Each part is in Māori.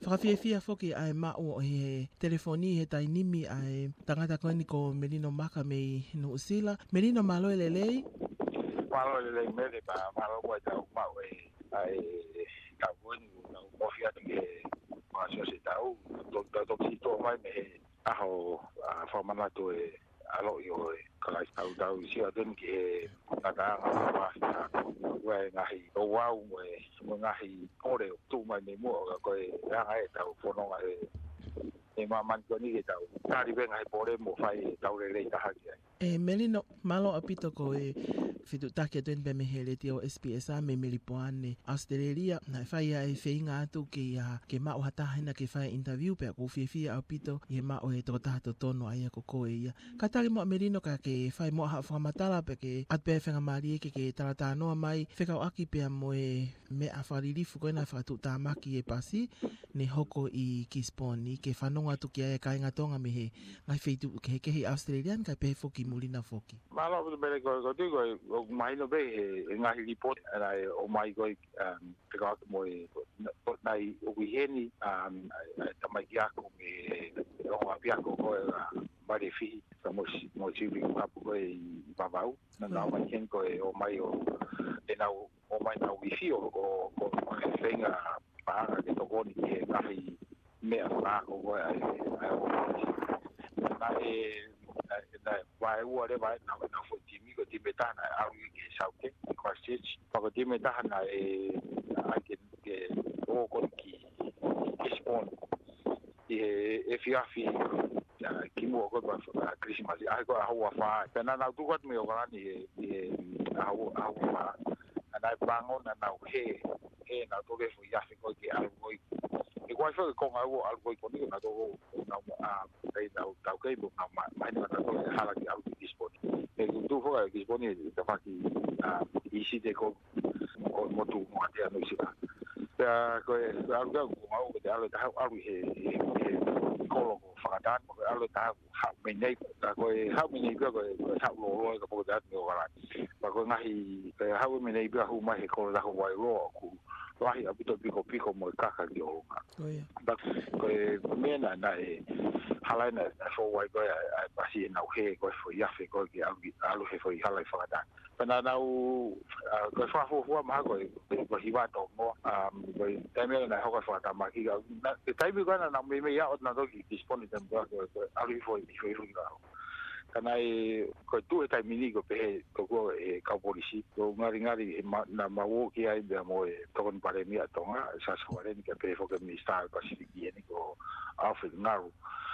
whakawhiawhia whoki ai mao he telefoni he tainimi ai tangata koe ni ko Merino Maka mei no usila. Merino malo lelei? Malo lelei mele pa malo koe tau mau ai kawuni na mofia tinge masio se tau. Toki to mai me aho whamanatu alo yo kalai tau isi adun ki nata ngā wai ngahi o wau mo ngahi ore tu mai me mo ko nga e tau fono e man ko ni tau tari ben ai pore mo fai tau le ta ha Melino malo apito ko fitu take tuen pe mehele tio SPS me melipoane Australia na fai ai feinga atu ke ma o hata hina ke fai interview pe ko fia apito ye ma o to tato tono ai ko ko ia katari mo Merino ka ke fai mo ha famatala pe ke at pe fenga mari ke tarata no mai feka aki pe mo me afarili fu ko na fa tu tamaki e pasi ne hoko i kisponi ke fanonga tu ke ai kai ngatonga me he ngai fitu ke Australian ka pe foki mulina foki malo bele ko mai no be ngahi report ai o mai go te ka mo nai o heni tamai ya ko me o apia ko mari fi mo chibi ko ko babau na mai ken ko o mai o o mai na wifi o fenga pa ke to ko ni ke ngahi me a ko ai na vai ua le vai na fo timi ko timi ta na au ki sauke ko stage ko timi ta na ai ke o ko ki spon e fiafi ki mo ko ba Christmas ai ko hawa fa pena na tu ko me o ga ni hawa fa na bango na he na to ke fu ya ko ki algo igual fue con algo conmigo na to na tau ke bu na mai na to hala ki algo disponible tu fo ki disponible ta faki isi de ko mo tu mo ate no sita ya ko algo mo ko de algo ta algo he ko fa dan ko algo ta ha me nei ta ko ha me nei ko ha lo ko da no wala ba ko ngahi ha me nei ba hu mai ko da ho wai ro ku wahi apito piko mo kaka ki o nga. Ba ko mena na halai na fo wai ko ai pasi na he ko fo ya fe ko ki alu he fo halai fa da. Pana na u ko fa fo ma ko hiwa to mo ko teme na ho ko fa ta ma ki ga tai bi ko na me ya na to ki disponible ko alu fo ga. Kana ko tu tai mini ko pe ko ka polisi ko ngari na mawo ki ai be mo to kon pare mi atonga sa sore ni ke pe fo ke minister pasifiki ni ko afi ngaru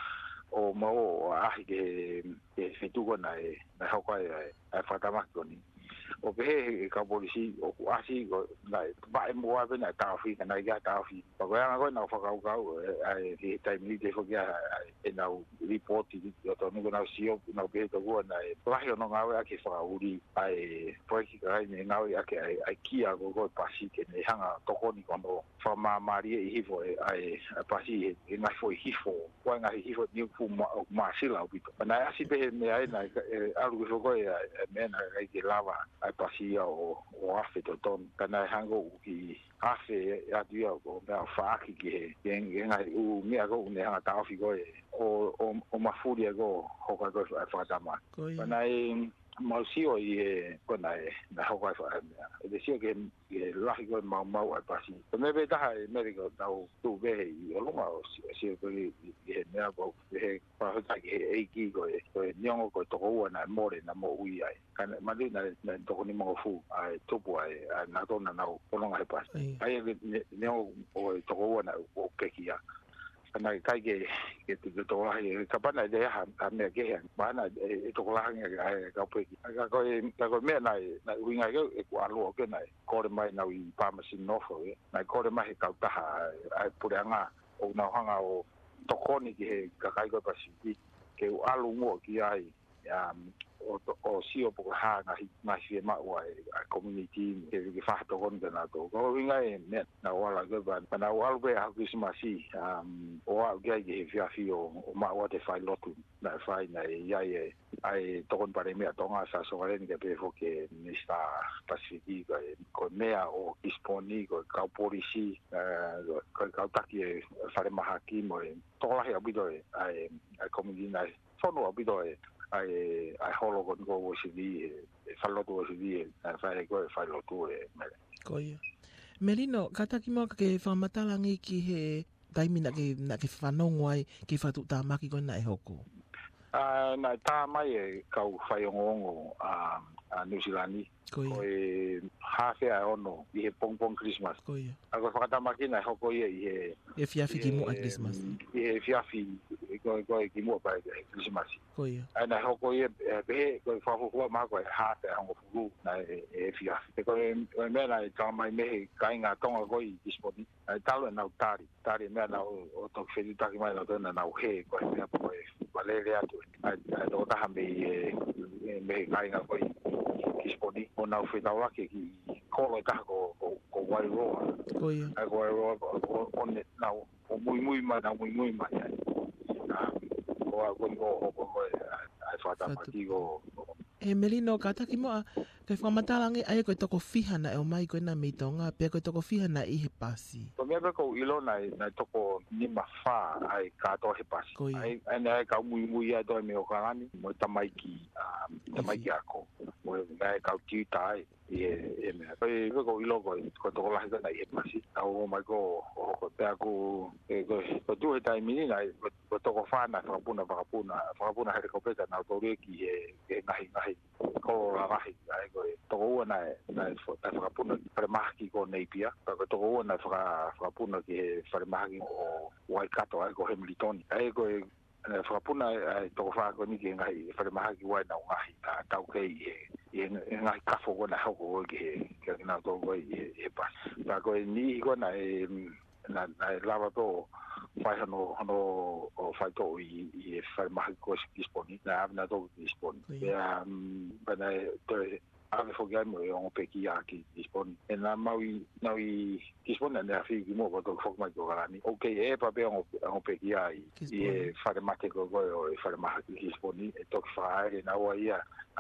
o mo ke fitu ko na ho ko ai fatama ko ni o pe ka polisi o asi ko na ba mo wa be na ta fi na ya ta fi ko ya ko na fa ka ai ki tai mini de fo ya na report di to no na sio na be to go na la yo no ngawe aki fa uri ai poiki ka ni ngawe aki ai kia go pasi ke ne hanga to ko ni kono fa ma mari e hifo ai pasi e na fo hifo wa nga hifo ni fu ma sila bito na asi be me ai na algo so go me na ai lava ai pasi o afe to ton kana hango ki afe ya dia go na fa ki ke ngai u mi ago ne hanga ta fi go o mafuri go hoka go fa dama panai mausio ko na hoka fa de sio ke la go mau pasi me be da medico da tu be o lo ma sio ko ne abo he pa ta ke ki go nyongo ko to go na more na mo ui ai kana mali na to ni mo fu ai to bo ai na to na o lo ngai pasi ai nyongo o to go na o ke kia na kai ke to la ka pa na de ha me ke ba na to la nge ka pe ka ko me na wi ngai ke ko alo ke na ko mai na wi pa ma sin no fo na ko mai ka ta ha ai puranga o na hanga o to ko ni ke ka kai ko pa si ke alo mo ki ai o sio po ha na si ma wa community ke fa to kon na to ko winga ne na wala go ban na wala be ha Christmas o ga ge fia fio o ma wa te fai lotu na fai na ya ai tokon pare mea tonga sa so alen ke pe fo ke nista pasifiki ko mea o kisponi ko ka polisi ko ka taki fare mahaki mo to la ya bido ai komidi na sono bido ai holo ko go sidi fallo to sidi fare ko fallo to ko ia Melino kata ki mo ke whamatalangi ki he taimi na ke whanongo ai ki whatu tāmaki ko na e hoko. Na tā mai kau whaiongongo New Zealand ko e hafe a ono i he pong Christmas. Ko ia. Ako whakatamaki na hoko ia i he fiafi ki mua Christmas. I he fiafi ko ki mua pa Christmas. Ko ia. Na hoko ia behe ko whahukua maa ko e hafe a hongo furu na e fiafi. Ko e mea na tā mai mehe kainga tonga ko i disponi. Talo e nau tari mea nau o tok whetutaki mai nau tēnā nau he ko e mea po e walele atu. Tō taha me kainga ko i disponi. O nau whetawake ki kolo taha ko Wairoa. Ko ia. Ko Wairoa o nau o mui mai nau mui mai ai. Ko a ko ai whatamaki ko. Melino kata ki moa ke whamatalangi ai koe toko whihana e o mai koe na meitonga pia koe toko whihana i he pasi. Ko mea ko ilo na toko nima wha ai kato he pasi. Ai nea kau mui ai toi me o karani mo tamaiki ako. Mo nea kau tiutai i mea. Ko ilo ko toko lahi kona i he pasi. Au o mai ko pia ko tu he taimini na ko toko whana whakapuna here ko peta na tōre ki he ngahi ko rahi ai ko toko ua na whakapuna whare mahaki ko Napier ko toko ua na whakapuna ki he whare mahaki o Waikato ai ko Hamiltoni ai ko whakapuna toko whako ni ki ngai whare mahaki wai na ngahi tau kei i ngai kafo ko na hoko ki he na toko i he pas ko ni ko na lava to fai hano o fai to i fai mahi ko disponi na avna to disponi bana to ave fogai mo o peki aki disponi na maui disponi na fi mo ko to fok mai ko garani okay e pa be o peki ai i fai mahi ko o fai mahi disponi e to fai na wa ia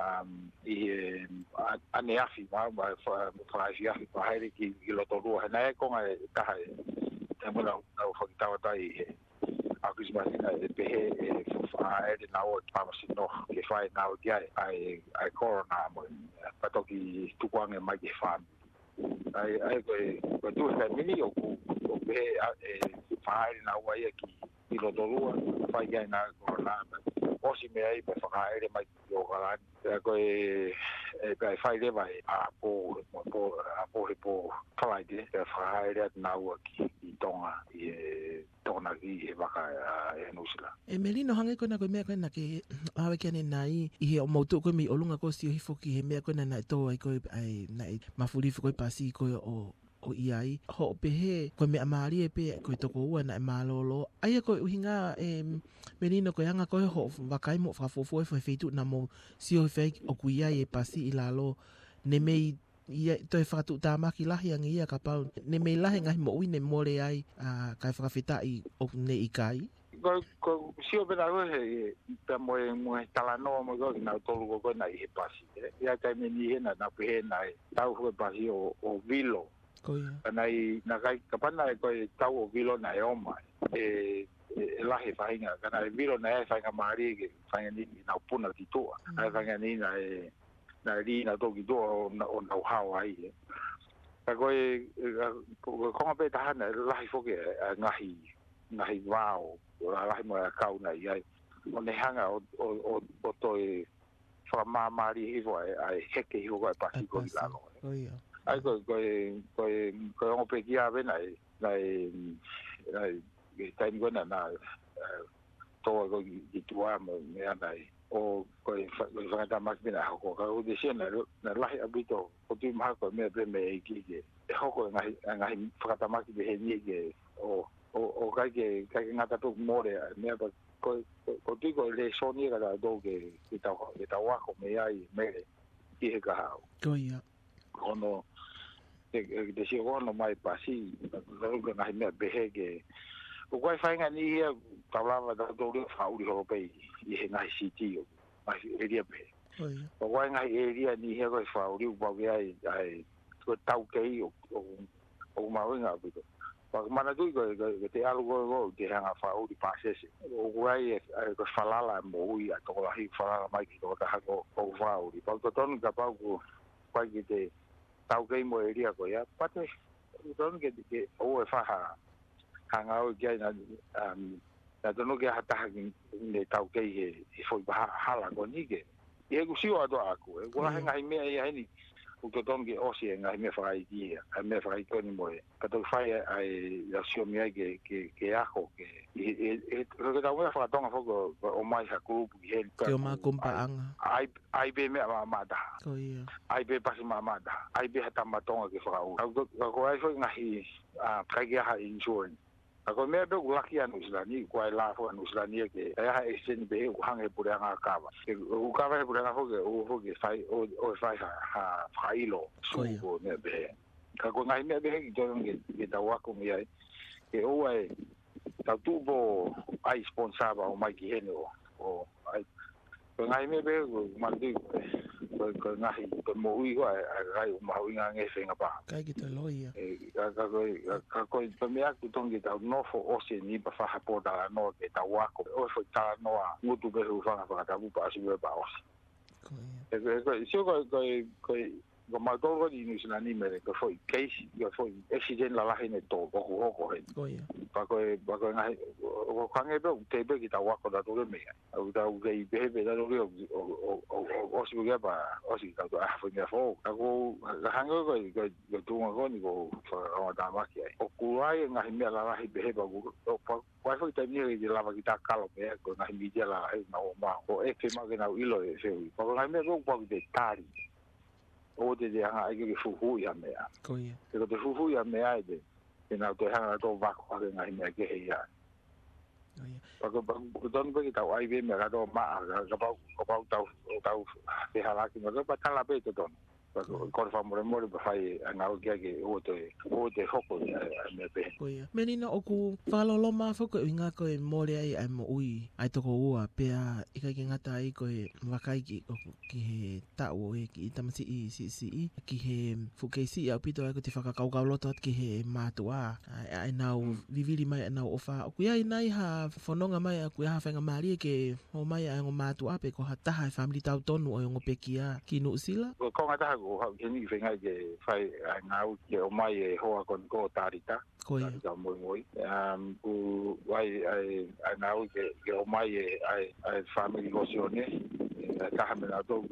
i ane afi ma fai afi pa hai ki lo to ro na e ko ngai ka mula au whakitawa tai a Christmas ina e pehe e whae e nao e pamasi no ke whae nao ki ai corona mo patoki tukuange mai ke whaami ai koe tu he mini o pehe e whae e nao ai ki lotolua whae ki ai nao corona osi mea i pe whae e mai ki o karani koe e pe whae lewa e a po he po whae e whae e nao ki tonga i tona ki e waka e nusila. Melino hange koe na koe mea koe na ke awe kia nai i he o mautu koe mi olunga ko si o hifo ki he mea koe na tō ai koe na mafurifu koe pasi koe o iai. Ho o pehe koe mea maari e pe koe toko ua na e malolo. Aia koe uhinga Melino koe hanga koe ho wakai mo whakafofo e whaitu na mo si o hifei o kuiai e pasi i lalo ne mei ia toi whakatu tāmaki lahi angi ia ka pau ne mei lahi ngahi mo ui ne more ai kai whakawhita i o ne i kai ko si o pena he pe mo talanoa mo ko na tolu ko na i he pasi ia kai me ni he na pe na tau ho pasi o vilo ko ia na kai kapana ko tau o vilo na e oma lahi whainga kana vilo na e whainga maari ke whainga ni na puna ki toa ai whainga ni na ri na toki do o na hao ai ko konga pe tahana lahi foke ngahi wao lahi mo kau na ai o ne hanga o toi whamamari hivo ai heke hivo ai pasi ko i lalo ai ko ongo pe kia ave nai taimi kona na toa ko i tua mo mea nai o koe whangata makina hoko ka o desia na lahi abito o tui maha koe mea pe me ki ke e hoko ngahi whakata maki pe he nie ke o kai ke ngata tu more mea pa ko tui koe le soni ka ta do ke tau wako me ai mere ki he ka hao kono desia kono mai pasi ngahi mea pe he ke o koe whainga ni hia taulawa da dōre whauri ho pei i he ngahi siti o mai area pe Oi. o wai ngai area ni he ko fa uri ba ge ai ko tau kei o mawinga bito pa mana tu ko te algo te hanga fa uri passes o wai ko falala mo ui a to la hi falala mai ki to ta ko o fa uri pa to ton ka pa ko pa ki te tau kei mo area ko ya pa te ton ke o fa hanga o ge na tono ke hata ne tau kei he foi ba hala ko ni ke e ku si o do aku e ko la ngai me ai ni o to ton ke o si ngai me fai ki me fai ko ni mo ka to fai ai la sio mi ke ajo ke e lo que ta voy a fa ton fo o mai ha ku he Ke o ma kompa anga. ai be me ma da Ko ia. ai be pas ma da ai be hata ma ton ke fa o ko ai fo ngai ka ge ha insurance ako me be ulaki anu islani ko ai la fo anu islani ke ha extend be u hange pure nga kava u kava pure nga ho ke fai o fai ha failo su ko me be ka ko ngai me be ki to ke ta wa ko mi ai ke o ai ta tubo ai sponsaba o mai ki hene o ai ko ngai me be ma di ko ngai ko mo ui ko ai ma ui nga nge fenga pa Kai ki te loia. ka ko to me aku tongi ta no fo o se ni pa fa po da no ke ta wa ko o fo ta no a mutu be hu fa ta bu pa si be ba o Ko ia. ko si ko ma to ro di ni sina ni me ko foi case yo foi accident la la ne to ko he Ko ia. pa ko ngai o kange be te be ki ta wa ko da to me au da u ge be da ro o si ge ba o si ta to a fo ne fo ko hango ko tu ngo ni ko fa o da ma ki o ku ai ngai me la la be ba ko wa fo te ni de la ba ki ta kalo me ko ngai mi de la ai na o ma o e ke ma ge na ilo e se ko ngai me ro ko de tari o de hanga ai ke fu ya me ya Ko ia. ke to fu ya me ai de ke na to hanga to va ko ngai me ke he ya pa ko don be ta ai be me ga do ma ga ba tau te hala ki mo ba ta la be to don ko fa mo ba fai nga o ke o te hoko me be Ko ia. Menina o ku whalolo ma whako inga ko e more ai mo ui. Ai toko ua pea ika ki ngata ai ko e wakai ki he tau e ki tamasi i si ki he fukeisi au pito ai ko te whakakaukau loto at ki he mātua. Ai nau viviri mai nau ofa. O kui ai nai ha whanonga mai a kui ha whenga maari ke o mai a ngo mātua pe ko ha taha e family tau tonu o ngo pekia ki nu usila. Ko ngata ko ha ke ni whenga ke fai ngau ke o mai e hoa kon ko tarita Ko ia. tarita moi u wai ai ngau ke o mai e ai family gosione ka ha me na to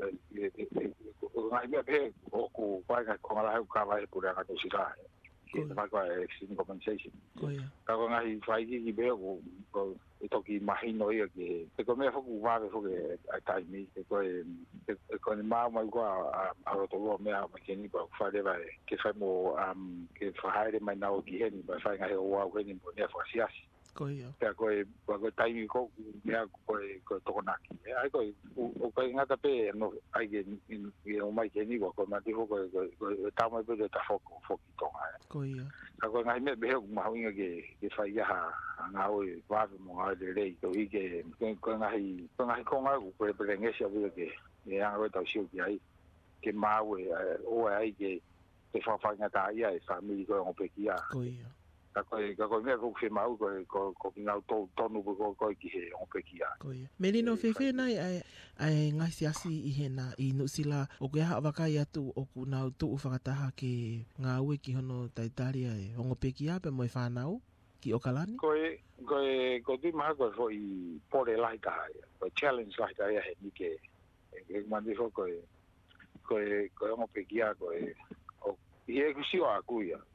ngai me pe o ku wai ka ko ngala ka vai pura ka to sira ke va ko extreme compensation Ko ia. ka ko ngai fai ki be ko to ki mahino ia ke ko me foku va ke foku ai mi ko ni ma ko a to lo me a ke ni ba fa de va ke fa mo ke fa haere mai na o ki he ni ba fa ngai o wa ke ni mo ne fa sia Ko ia. ko tai ko me ko to na ki ai ko o ko ngata pe no ai ke ni o mai ke ni ko ma ti ko ta mai pe ta foku to Ko ia. ka ko ngai me be ma ho ke fa ya nga o va mo nga de le to i ke ko ngai ko nga ko pe nge sia bu ke ni ang o ta siu ki ai ke ma o ai ke fa nga ta ia e family ko o pe ki ya Ko ia. ka ko me ko fe ma ko nga to no ko ki he o pe ki ya Ko ia. Merino fefe nai ai ngai siasi i hena i nusila o ke ha wakai atu o ku nau tu whakataha ke ngā ue ki hono taitaria e ongo peki ape mo e whanau ki o kalani? ko di ma ko fo i pore lai ka ko challenge lai ka he ni ke mandi fo ko ongo pe ki ya ko o i ku si o aku ya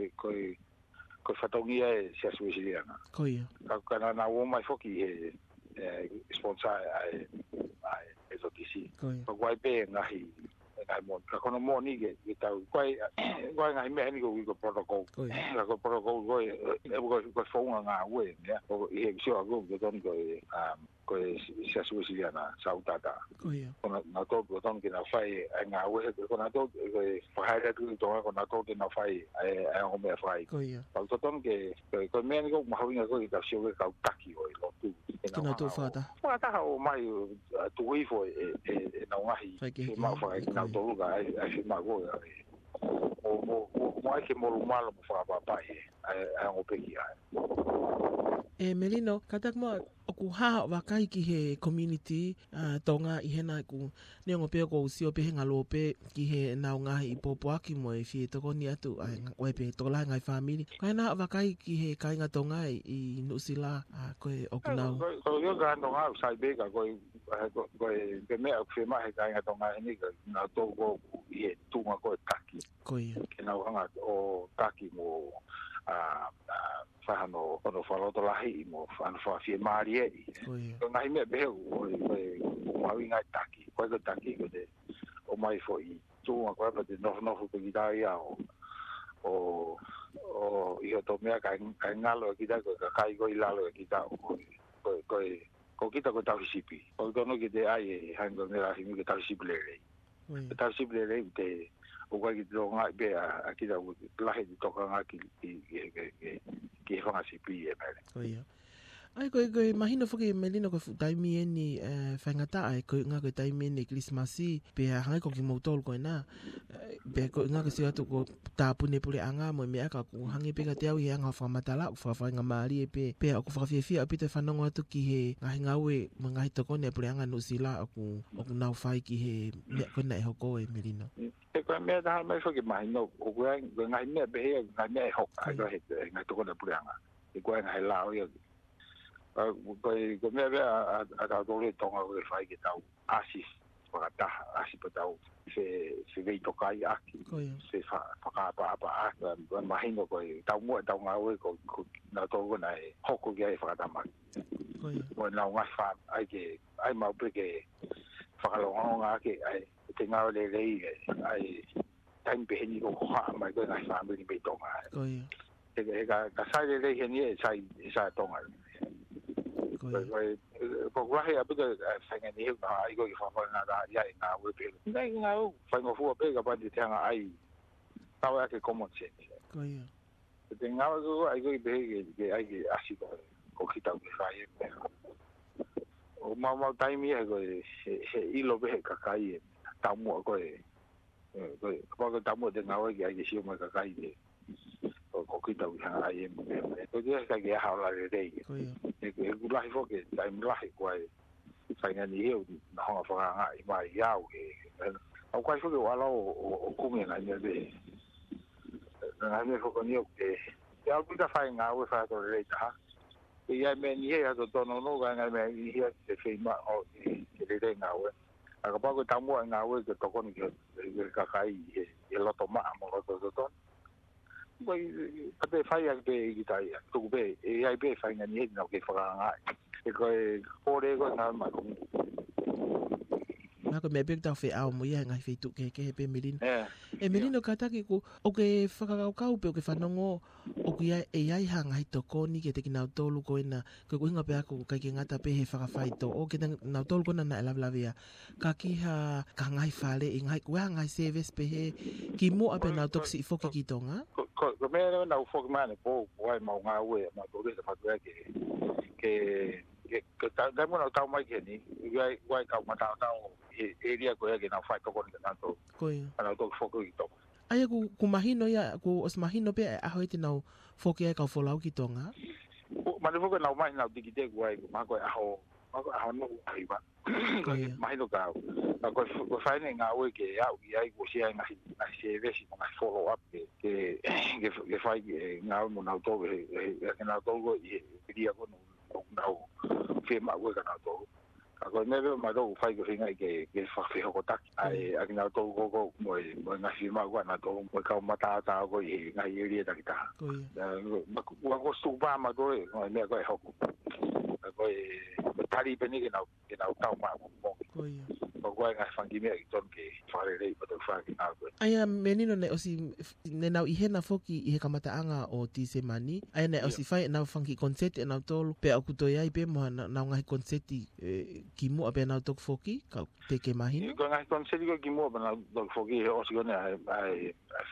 ko fatongia e se asuisiana Ko ia. ka na o mai fo ki e sponsor ai so kisi Ko ia. ko wai pe ngai mo ka kono mo ni ke tau kwai ngai me ni ko protocol Ko ia. la ko protocol ko fo nga we ya ko e sio ago ko don ko se asuisiana sautata Ko ia. na to don ke na fai nga we ko na to fa ha tu to ko na to ke na fai ai o me fai Ko ia. pa to don ke ko me ni ko ma ho ni ko ka sio ka taki o lo tu Kina tō whāta. Whātaha o mai tuwifo na ngahi ke mau whai na tōruga ai whi mau goa o mai ke molu malo mo whaapapai ai ango peki ai. Melino, katak mo oku ha wakai ki he community tonga I hena ku neongo peo ko usio pe he ngalope ki he nao ngahi I popo aki mo e fie toko ni atu ai wepe toko lai ngai family. Kai na wakai ki he kai ngā tonga I nusila koe oku nao. Ko yo ga tonga usai beka koe pe mea whema he kai ngā tonga hini ka ngā toko I he tunga koe taki. Koe. Ke nao hanga o taki mo whahano ono whaloto lahi mo whahano whawhia maari e. Ko ngai mea behe koe maui ngai taki. Koe ko taki ko te o mai fo I tūnga koe pa te nofu ko ki tāi a o iho tō mea kai ngalo ki tā koe ka kai koi lalo ki tā ko kita ko tau hisipi. Ko tono ki te ai e hango mea himi ko tau hisipi le rei. Tau hisipi le rei te o kai ki tō ngai bea a kita lahi di toka ngai ki whanga sipi e mere. Ai koe mahino whake melino koe taimi e ni whaingata ai koe ngā koe taimi e ni Christmasi pe hangai ko ki mautol koe nā pe koe ngā koe si atu ko tāpune pule anga mo mea ka ku hangi pe ka te au I anga whamatala u whawhai ngā maari e pe aku whawhiawhia apita whanongo atu ki he ngahi ngaue ma ngahi tokone pule anga nusila aku nau whai ki he mea koe na e hoko e melino. E koe mea taha mai whake mahino o koe ngahi mea behe ngahi mea e hoko ai koe he ngahi tokone pule anga e koe ngahi lao i ko mea bea a tau tōre tonga koe whai ke tau asis whakataha asis pa tau se vei tokai aki se whakaapa aki mahino koe tau mua tau ngā ue ko nā tōko na e hoko ki ai whakatamaki koe nau ngai whan ai mau peke whakalonga ake ai te ngā le rei ai taimi peheni ko haa mai koe ngai whan mili pei tonga e ka sai le rei heni e sai tonga ko wahi apita whainga ni heu na ai ko ki whawhanga ngā iai ngā ue pēlu. Nei ngā u, whainga fua pēka pati te hanga ai tau ake common sense. Te ngā ue ai ko ki pehe ke ai ki asi ko ki tau ki whai e pēha. O mau taimi e koe he ilo pehe kakai e tau mua koe. Koe tau mua te ngā ue ki ai ki sio mai kakai e. Ko ki tau ki hanga ai e pēha. Ko te kai ki ahau la re rei. E kulahi foke taimi lahi koe whainga ni heu na honga whakanga I mai iau au kai foke wala o kungi ngai mea be ngai mea foko ni o ke iau pita whainga ue whato rei taha ke iai mea ni hei ato tono no ngai mea I hea te whima o ke rei ngā ue a ka pako tamua ngā ue ke tokoni ke kakai e loto maa mo loto tono Koi pate whai aki pe I ki tai tuku pe e ai pe whainga ni hei nau ke whakanga e koe kore koe ngā makungu. Nā koe mea pek tau whi au mo ia ngai whi tuke ke he pe Melino. Melino kataki ko o ke whakakaukau pe o ke whanongo o ke e ai ha ngai toko ni ke te ki nau tolu koe na koe kuhinga pe ako kai ke ngata pe he whakawhaito o ke nau tolu koe na na elablawea ka ki ha ka ngai whale I ngai kua ngai service pe he ki mo ape nau toksi I foki ki tonga. Ko mea nau foki maane po ai mau ngā ue ma tō resa whatua ke tai muna tau mai ke ni wai kau matau tau area koe ke nau whai toko ni ka nātou nau tōki foki ki toko Aia ku mahino ia ku os mahino pe aho te nau foki ai kau wholau ki tonga Mane foki nau mai nau tiki te kuai ma koe aho no aiba mahino kau koe whaine ngā ue ke au I ai ko sia ngahi se vesi mo ngai follow up ke whai ngā ue mo nau tōki ke nau tōko I ria ko nau whema ue ka nau tōko Koe mebe mai tōku whai ko whingai ke whawhiho ko taki ai aki nau tōku koko mo ngahi whema ua nau tōku mo kau matātā ko I ngahi area taki taha ua ko stupa ma koe mea koe hoku koe tari peni ke nau tau maa mongi koe ngahi whangi mea ki ton ke whare rei pato whaki ngā koe Aia menino ne osi ne nau I hena foki I he kamataanga o tise mani aia ne osi whai nau whangi konseti nau tolu pe au kutoi ai pe moha nau ngahi konseti ki mua pe nau toku foki ka te ke mahino Ko ngahi konseti ko ki mua pe nau toku foki he osi kone ai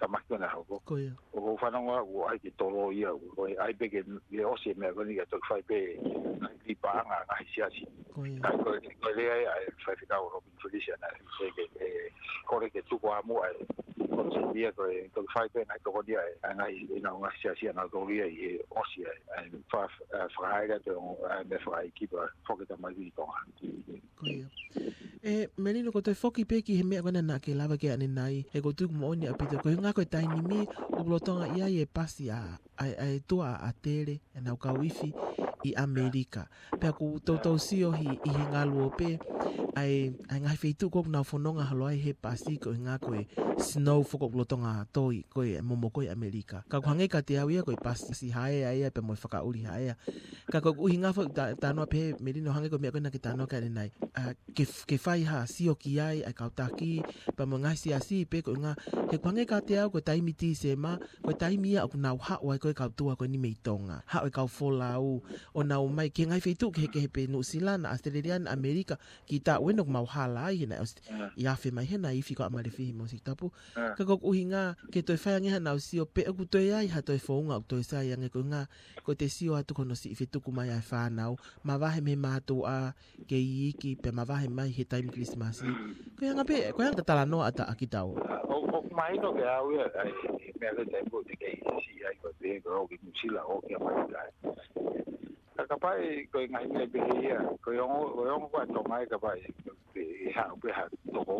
tamaki na ho Ko ia. o whanonga o ai ki tolo ia o ai peke le ose mea koni ka toki whai pe i paanga ngahi siasi. Ko ia. Ko lea ai whai whikau Robin Felicia na kore ke tuko amu ai kono se dia ko toki whai pe ngai toko dia ai ngahi ina ngahi siasi na toli ai e ose ai whahaira te me whai kipa whoketa mai i tonga. Ko ia. Melino ko toi foki peki he mea kona na ke lava ke ane nai he ko tuku mo oni apito ko hinga ko taini mi o blotonga ia e pasi a tua a tere e nau ka wifi i Amerika pe ko tau sio hi i hinga luo pe ai ngai feitu ko na fononga halo ai he pasi ko hinga ko snow foko blotonga toi ko e momo ko i Amerika ka ko hange ka te awia ko i pasi si hae ai pe mo faka uri hae ka ko hinga fo ta no pe melino hange ko mea kona ke tano ka nai ke fai ha sio ki ai kautaki pa mo ngai si pe ko nga he kwange ka te au ko taimi ti se ma ko taimi a ko nau ha wai ko kautua ko ni meitonga ha o kau folau o nau mai ke ngai feitu ke pe New Zealand Australian America ki ta weno mau hala ai na ia fe mai hena i fiko amale fi mo si tapu ka ko uhinga ke toi fai nge na sio pe ku toi ai ha toi fonga toi sai nge ko nga ko te sio atu kono si fitu ku mai ai fa nau ma va he me matu a ke iki pe ma va he mai he time Christmas ko yang ape ko yang tatala no ata akitau o mai no ke au ai me ke tempo de ke si ai ko de ko ki musila o ke mai ai kapai ko ngai me be ia ko yo ko to mai kapai ha pe ha to ko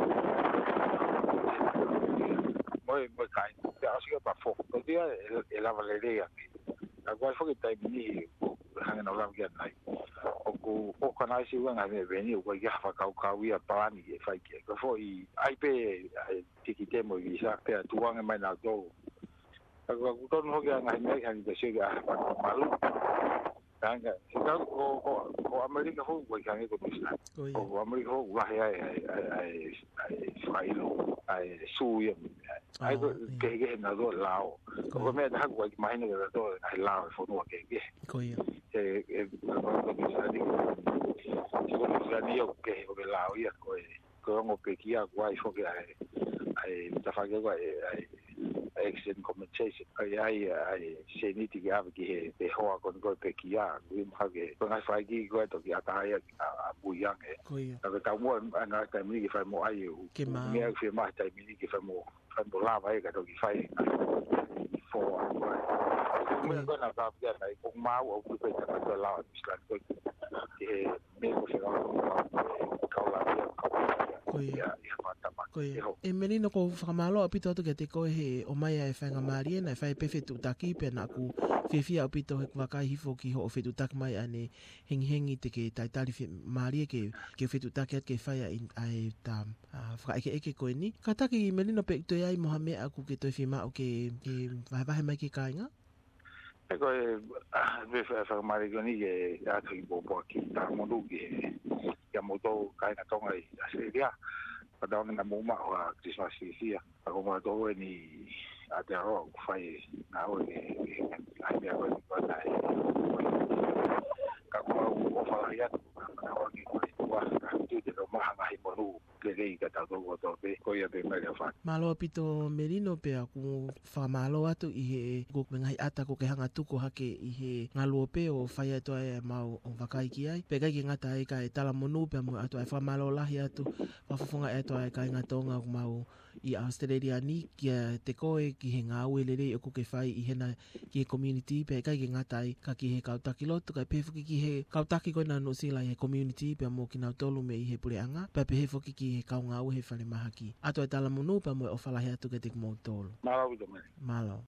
moi kai ya asi ka fo ko dia e la valeria agora foi que tá ni hanga no lam get nai o kana si wa ngai be ni ko ya fa ka ia pa ni e fai ke ko foi ai pe tikite mo visa pe tuanga mai na do agora ko no ga ngai me hanga de chega malu tanga ko Amerika ho ko kange ko misna ko Amerika ho wa ai failo ai suya ai ko ke na do lao ko me da ko mai na do ai lao fo no ke ko ia ko misna di ko misna di ke ko lao ia ko ngo pe kia ko ai fo ke ai ta fa ke ai excellent compensation ai se ni ti ga ki he ho ko ko pe ki ya wi ma ke ko ngai fai ki ko to ki ata ya bu yang e ta ka mo nga ta mi ki fai mo ai me ke ma ta mi ki fai mo la vai ka to ki fai fo me ko na ka ya nai ko ma o ku pe ta ko la island ko ke me ko se ka la ya e menino ko whakamalo apito atu ke te koe he o mai e whainga maari e na whai pe whetu taki pe na ku whiwhia apito he wakai hifo ki ho o whetu taki mai ane hengi te ke taitari maari e ke whetu taki at ke whai ai ta whakaike eke koe ni ka taki menino pe toi ai moha mea aku ke toi whima o ke wahe mai ke kainga e koe me whakamari koni ke atu i bobo ki ta monu ke kia moto kainga tonga i Australia pada na muma o Christmas sia ako mo to ni ate ro fai na o ni ai me ko na ka ko o fala ya na o ni ko wa ka tu de mo ha mai mo le le ka ta do to be ko ya be mai fa malo pito merino pe aku fa malo atu i he go ngai ata ko ke hanga tuko hake i he ngalo pe o fai to ai mau o vakai ki ai pe kai ngata ai ka tala monu pe mo atu ai fa malo la hi atu fa fonga e to ai kai ngatonga mau i Australia ni kia te koe ki he ngā uelere o ko ke whai i hena ki he community pe kai ki ngatai ka ki he kautaki lotu kai pe fuki ki he kautaki koe na no sila he community pe mo ki nau tolu me i he pureanga pe he fuki ki he kau ngā ue he whale mahaki ato e tala monu pe mo o whalahe atu ke te mo tolu malo